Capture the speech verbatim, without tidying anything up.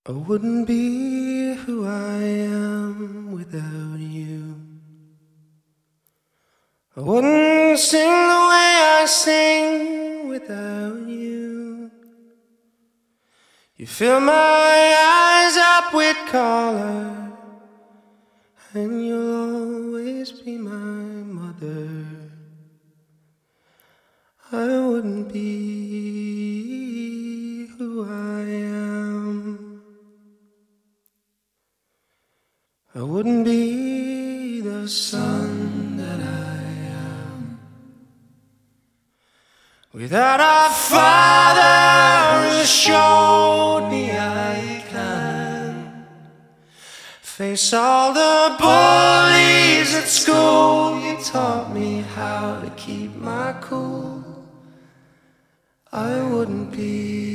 I wouldn't be who I am without you. I wouldn't sing the way I sing without you. You fill my eyes up with color, and you'll always be my mother. I wouldn't be who I am. I wouldn't be the son that I am without a father who showed me I can face all the bullies at school. You taught me how to keep my cool. I wouldn't be